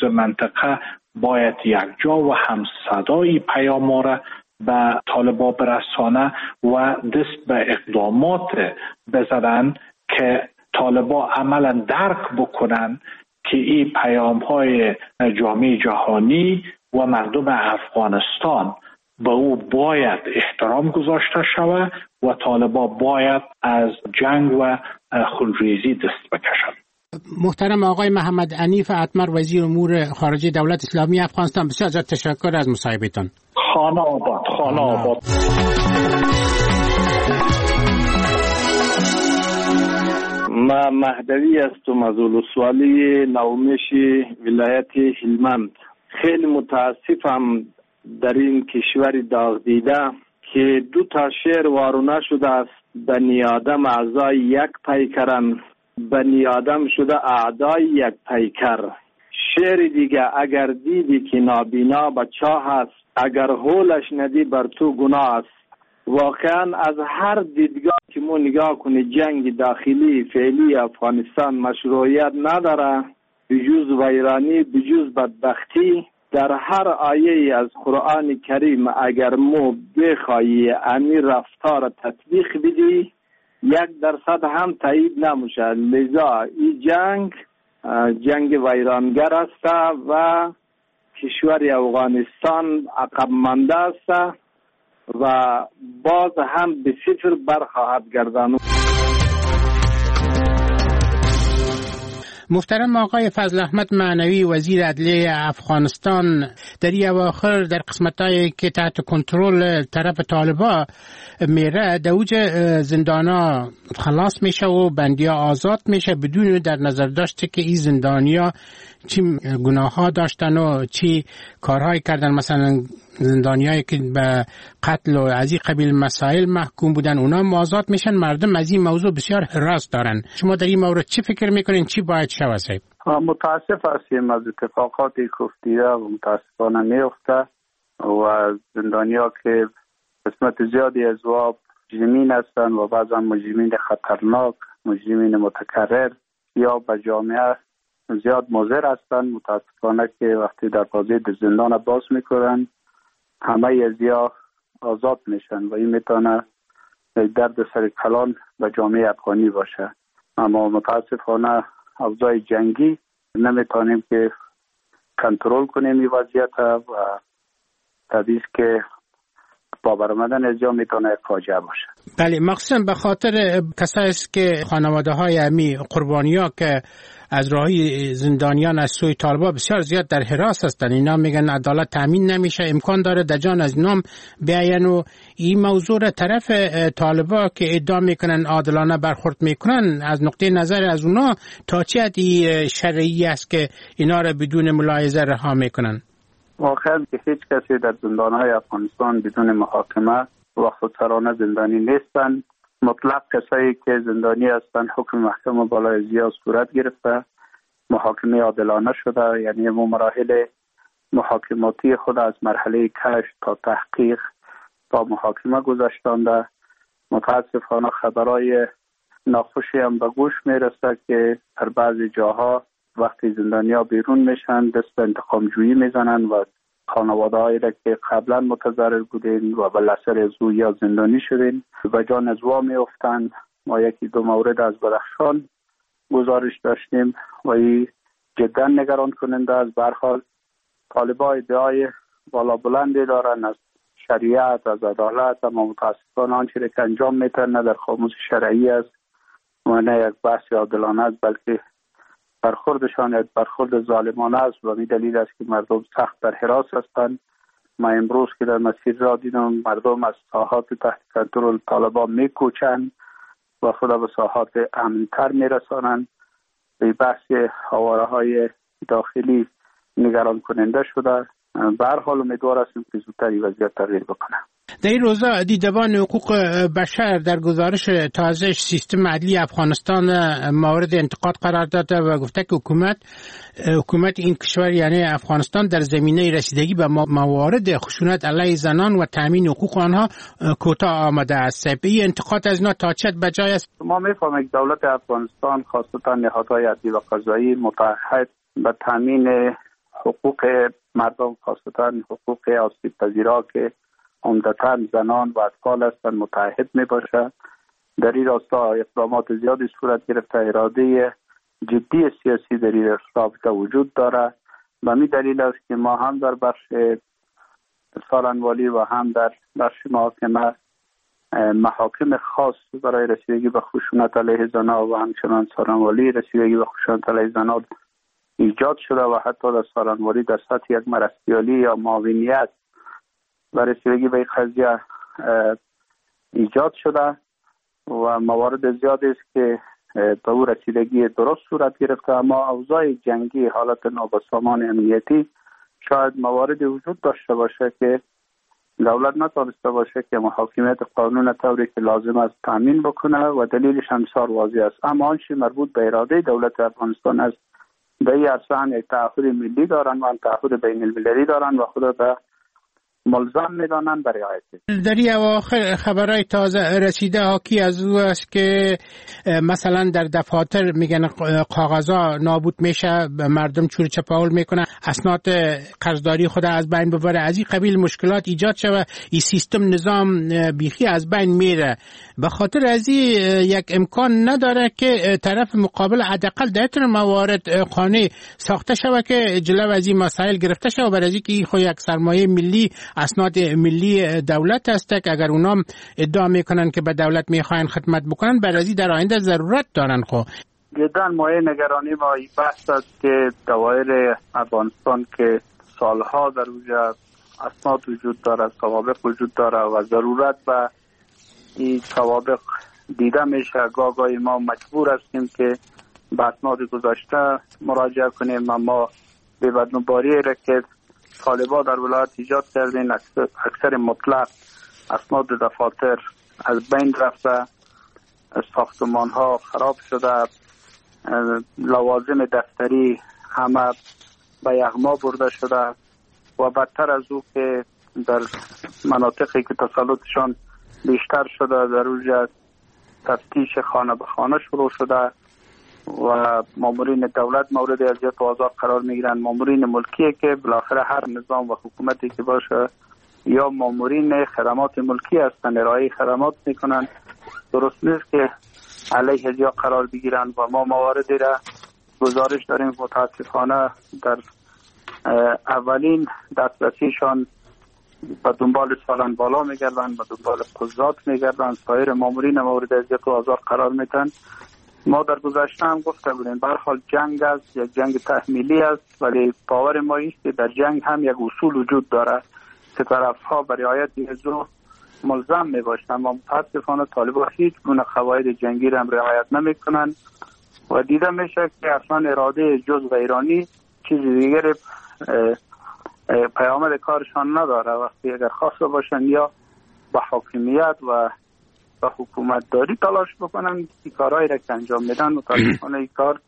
منطقه باید یکجا و همصدای پیام را به طالبان برسانه و دست به اقدامات بزنن که طالبان عملا درک بکنن که این پیام‌های جامعه جهانی و مردم افغانستان به او باید احترام گذاشته شود و طالبان باید از جنگ و خونریزی دست بکشند. محترم آقای محمد عنیف اتمر وزیر امور خارجه دولت اسلامی افغانستان، بسیار زیاد تشکر از مصاحبهتان. خانه آباد. ما مهدوی هستم از ولسوالی نومش ولایت هلمند. خیلی متاسفم در این کشور داغ دیده که 2 شعر وارونه شده است: بنی آدم اعضای یک پیکرن، بنی آدم شده اعدای یک پیکر. شعر دیگه: اگر دیدی که نابینا به چاه است، اگر هولش ندی بر تو گناه است. واقعا از هر دیدگاه که ما نگاه کنی جنگ داخلی فعلی افغانستان مشروعیت نداره، بجز ویرانی، بجز بدبختی. در هر آیه از قرآن کریم اگر ما بخوایی امیر رفتار تطبیق بدی 1% هم تایید نمیشه. لذا این جنگ ویرانگر است و کشور افغانستان عقب مانده است و باز هم به صفر برخواهد گرداند. محترم آقای فضل احمد معنوی وزیر عدلیه افغانستان، در این اواخر در قسمتایی که تحت کنترل طرف طالبان میره دوج زندانا خلاص میشه و بندیا آزاد میشه بدون در نظر داشته که این زندانیا چی گناه ها داشتن و چی کارهایی کردن. مثلا زندانیایی که به قتل و از این قبیل مسائل محکوم بودن اونا آزاد میشن. مردم از این موضوع بسیار هراس دارن. شما در این مورد چی فکر میکنین؟ چی باید شود؟ صاحب متاسف هستیم از اتفاقاتی که افتیده و متاسفانه میفته و زندانیا که قسمت زیادی از واب مجرمین هستند و بعضا مجرمین خطرناک، مجرمین متکرر یا به جامعه زیاد مضر هستند. متاسفانه که وقتی دروازه زندان باز میکنن همه از یا آزاد میشن و این میتونه درد سر کلان به جامعه افغانی باشه. اما متاسفانه اوضاع جنگی نمیتونیم که کنترل کنیم این وضعیت و طبیعی که با برآمدن از جا میتونه فاجعه باشه. بله، مخصوصا به خاطر کسایی است که خانواده های امی قربانی‌ها که از راهی زندانیان از سوی طالبان بسیار زیاد در حراس هستند. اینا میگن عدالت تامین نمیشه، امکان داره دجان از نام بیاین و این موضوع را طرف طالبان که ادعا میکنن عادلانه برخورد میکنن از نقطه نظر از اونا تا چه حدی شرعی است که اینا را بدون ملاحظه رها میکنن؟ واقعا که هیچ کسی در زندانهای افغانستان بدون محاکمه و خودسرانه زندانی نیستند. مطلق کسایی که زندانی هستند حکم محکمه بالای زیاد صورت گرفته، محاکمه عادلانه شده، یعنی ما مراحل محاکماتی خود از مرحله کشف تا تحقیق تا محاکمه گذاشتانده. متاسفانه خبرهای ناخوشی هم به گوش میرسه که در بعضی جاها وقتی زندانیا بیرون میشن دست به انتقام جویی میزنن و خانواده هایی را که قبلا متضرر بودین و به لسر زو یا زندانی شدین و جان از وا میافتند. ما 1-2 مورد از بدخشان گزارش داشتیم و این جدا نگران کننده است. به هر حال طالبان ادعای بالا بلندی دارن از شریعت، از عدالت، اما متاسفانه آنچه که انجام میتن نه در قاموس شرعی است و نه یک بحث عادلانه است، بلکه برخوردشان یک برخورد ظالمانه است و این دلیل است که مردم سخت در هراس هستند. ما امروز که در مسیر را دیدم مردم از ساحات تحت کنترل طالبان میکوچند و خود به ساحات امن‌تر میرسانند. به بحث حواره‌های داخلی نگران کننده شده. به هر حال امیدوار هستیم که زودتر وضعیت تغییر بکنه. در این روزا دیدبان حقوق بشر در گزارش تازه سیستم عدلی افغانستان مورد انتقاد قرار داده و گفته که حکومت این کشور یعنی افغانستان در زمینه رسیدگی به موارد خشونت علیه زنان و تامین حقوق آنها کوتاه آمده است. این انتقاد از اینا تا چه بجای است؟ ما میفهمیم دولت افغانستان خاصتا نهادهای عدلی و قضایی متحد به تامین حقوق مردم، خاصتا حقوق آسیب پذیرا که عمدتاً زنان و اطفال هستند متعهد می باشه. در این راستا اقدامات زیادی صورت گرفته، اراده جدی سیاسی در این رابطه وجود داره. به می دلیل است که ما هم در بخش سالنوالی و هم در بخش محاکم خاص برای رسیدگی به خشونت علیه زنان و همچنان سالنوالی رسیدگی به خشونت علیه زنان ایجاد شده و حتی در سالنوالی در سطح یک مرستیالی یا معاونیت و رسیدگی به این قضیه ایجاد شده و موارد زیادی است که به او رسیدگی درست صورت گرفته. اما اوضاع جنگی، حالت نابسامان امنیتی شاید مواردی وجود داشته باشه که دولت نتوانسته باشه که محاکمیت قانون طوری که لازم است تامین بکنه و دلیلش هم بسیار واضح است. اما آنچه مربوط به اراده دولت افغانستان است، در این اصلا یک تعهد ملی دارن و تعهد بین المللی دارن و خود به ملزم میدانن برای رعایت. در این اواخر خبرهای تازه رسیده حاکی از او است که مثلا در دفاتر میگن کاغذها نابود میشه، مردم چور چپاول میکنن، اسناد قرضداری خود از بین ببره، از این قبیل مشکلات ایجاد شده، این سیستم نظام بیخی از بین میره. به خاطر از این یک امکان نداره که طرف مقابل حداقل در این موارد خانه ساخته شود که جلو از این مسائل گرفته شود، برای اینکه این خو یک سرمایه ملی، اسناد ملی دولت است که اگر اونام ادعا میکنن که به دولت میخواین خدمت بکنن، برای در آینده ضرورت دارن. خو جدا مایه نگرانی ما این بحث است که دوایر افغانستان که سالها در اونجا اسناد وجود داره، سوابق وجود داره و ضرورت به این سوابق دیده میشه. گاهی ما مجبور هستیم که به اسناد گذشته مراجعه کنیم، اما به بدنباری را که طالبان در ولایت ایجاد کردین اکثر مطلق اسناد دفاتر از بین رفته، ساختمان ها خراب شده، لوازم دفتری همه به یغما برده شده و بدتر از او که در مناطقی که تسلطشان بیشتر شده در اونجا تفتیش خانه به خانه شروع شده و مامورین دولت مورد اذیت و آزار قرار میگیرن. مامورین ملکی که بالاخره هر نظام و حکومتی که باشه یا مامورین خدمات ملکی هستن، ارائه خدمات میکنن، درست نیست که علیه جا قرار بگیرن و ما مواردی را گزارش داریم متاسفانه در اولین دسترسیشان به دنبال سالن بالا میگردن، به دنبال قضات میگردن، سایر مامورین مورد اذیت و آزار قرار میدن. ما در گذشته هم گفته بودیم به هر حال جنگ است، یک جنگ تحمیلی است، ولی باور ما است که در جنگ هم یک اصول وجود داره که طرف‌ها برای رعایت این ملزم میباشند. اما متاسفانه طالبان هیچ گونه قواعد جنگی را هم رعایت نمیکنن و دیده میشه که اصلا اراده جزء ایرانی چیز دیگر پیامد کارشان نداره. وقتی اگر خواسته باشن یا با حاکمیت و با حکومت داری تلاش بکنن، این کارهایی را که انجام میدن متاسفانه این کار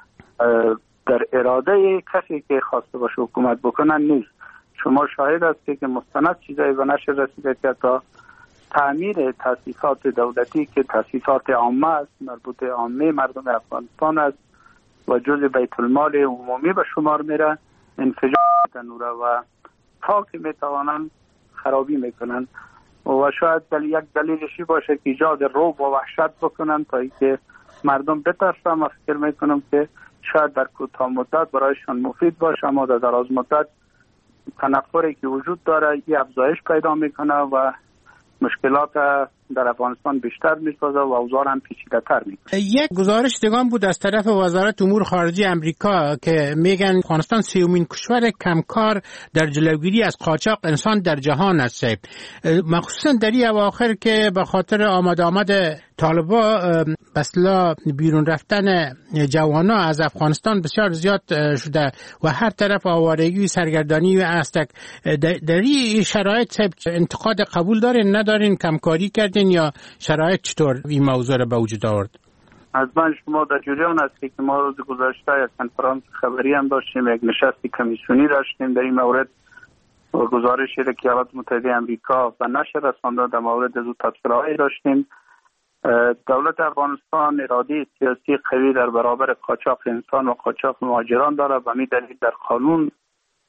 در اراده کسی که خواسته باشه حکومت بکنن نیست. شما شاهد هستید که مستند چیزایی به نشر رسیده که تا تعمیر تاسیسات دولتی که تاسیسات عامه است، مربوط به عامه مردم افغانستان است و جزء بیت المال عمومی به شمار میره، انفجار میدن و تا که میتوانن خرابی میکنن و شاید یک دلیلشی باشه که ایجاد رعب و وحشت بکنن تا اینکه مردم بترسن. من فکر میکنم که شاید در کوتاه مدت برایشان مفید باشه، اما در دراز مدت تنفری که وجود داره این افزایش پیدا میکنه و مشکلات در افغانستان بیشتر میسازه و اوضاع هم پیچیده‌تر میکنه. یک گزارش دیگه بود از طرف وزارت امور خارجه امریکا که میگن افغانستان سومین کشور کمکار در جلوگیری از قاچاق انسان در جهان است، مخصوصا در این اواخر که به خاطر آمد طالبا بسلا بیرون رفتن جوانا از افغانستان بسیار زیاد شده و هر طرف آوارگی و سرگردانی است. در این شرایط انتقاد قبول دارین ندارین؟ کمکاری کردین یا شرایط چطور این موضوع را به وجود آورد؟ از من شما در جریان هستی که ما روز گذشته یک کنفرانس خبری هم داشتیم، یک نشست کمیسیونی داشتیم در این مورد و گزارشی را که ایالات متحده آمریکا به نشر رسانده در مورد از تبصره‌ای داشتیم. دولت افغانستان اراده سیاسی قوی در برابر قاچاق انسان و قاچاق مهاجران داره و می دلیل در قانون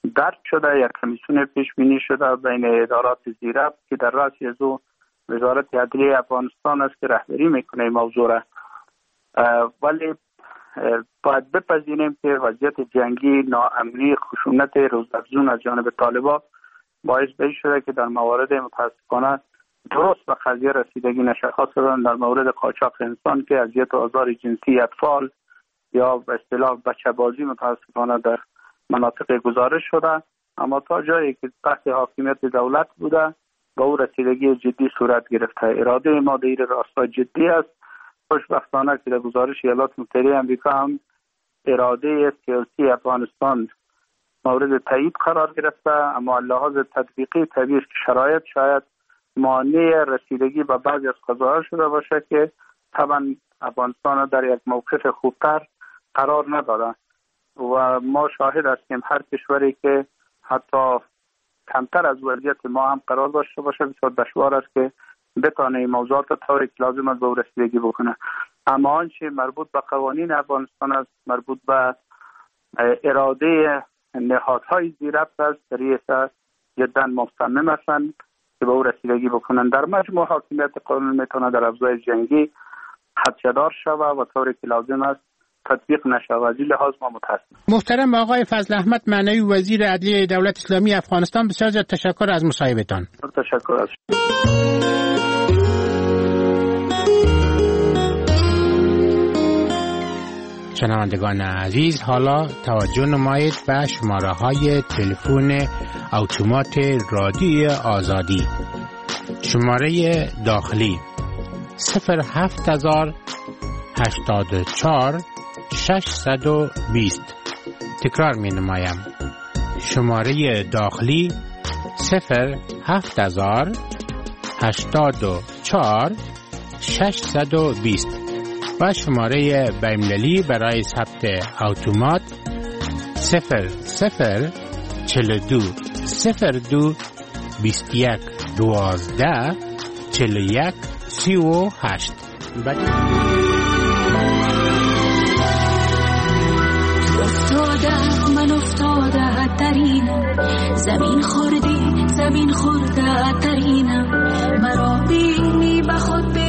درد شده. یک کمیسیون پیش بینی شده بین ادارات زیرفت که در رأس از او وزارت عدلیه افغانستان است که رهبری میکنه این موضوع را. ولی باید بپذیریم که وضعیت جنگی، ناامنی، خشونت روزافزون از جانب طالبان باعث به شده که در موارد متاسفانه درست به قضیه رسیدگی نشه، خاصتا در مورد قاچاق انسان که اذیت و آزار جنسی اطفال یا به اصطلاح بچه‌بازی متاسفانه در مناطق گزارش شده، اما تا جایی که تحت حاکمیت دولت بوده با او رسیدگی جدی صورت گرفته. اراده ما در راستا جدی است. خوشبختانه که در گزارش ایالات متحده آمریکا هم اراده سیاسی افغانستان مورد تایید قرار گرفته، اما لحاظ تطبیقی طبیعی که شرایط شاید مانع رسیدگی به بعضی از قضایا شده باشه که طبعا افغانستان در یک موقف خوبتر قرار نداده و ما شاهد هستیم هر کشوری که حتی کمتر از وضعیت ما هم قرار داشته باشه بسیار دشوار است که بتانه این موضوعات طوری که لازم است به رسیدگی بکنه. اما آنچه مربوط به قوانین افغانستان است، مربوط به اراده نهادهای زیرفت است، ریاست جدا مصمم هستند که به او رسیدگی بکنند. در مجموع حاکمیت قانون میتونه در افزای جنگی حدشدار شود و طوری که لازم است تطبیق نشود. از این لحاظ ما متاسفیم. محترم آقای فضل احمد معنوی وزیر عدلیه دولت اسلامی افغانستان، بسیار زیاد تشکر از مصاحبتان. تشکر از شنوندگان عزیز، حالا توجه نمایید به شماره‌های تلفن اتومات رادیوی آزادی. شماره داخلی 07084 620. تکرار می نمایم. شماره داخلی 07084 620 و شماره بین‌المللی برای ثبت اتومات 0042 02 21 12 41 38. من افتاده ترینم، زمین خورده ترینم، مرا بینی به خود